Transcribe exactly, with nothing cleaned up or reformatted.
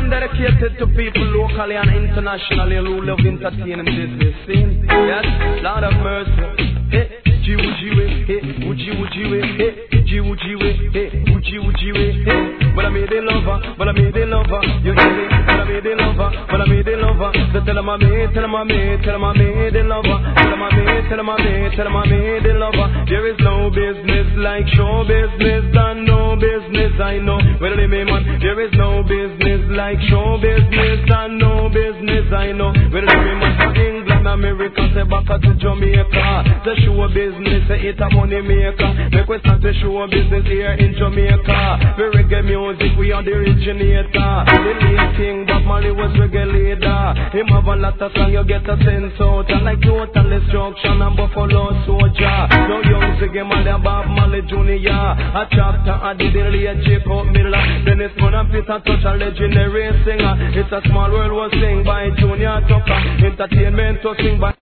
one dedicated to people locally and internationally who love entertaining business scene. Yes, Lord of mercy. Hey, Uji Uji way, hey, Uji Uji way, hey, Uji Uji way, hey, Uji Uji way, hey. But I made a lover, but I made a lover. You hear me? But I made a lover, but I made a lover. So tell him I made, tell him I made, tell him I made a lover. Tell him I made, tell him I made, tell him I made a lover. There is no business like show business, and no business I know. Well, they may man, there is no business like show business, and no business I know. Well, they may man from England, America, say back to Jamaica. The show business, say it a money maker. Make we start to show business here in Jamaica. We reggae music, we are the originator. The late king, Bob Marley was reggae leader. Him have a lot of song, you get a sense out. And like Total Destruction and Buffalo Soldier. No young Ziggy Marley, Bob Marley Junior A chapter, I did the late Jacob Miller. Dennis Moon and Peter Touch, a legendary singer. It's a small world was sing by Junior Tucker. Entertainment to sing by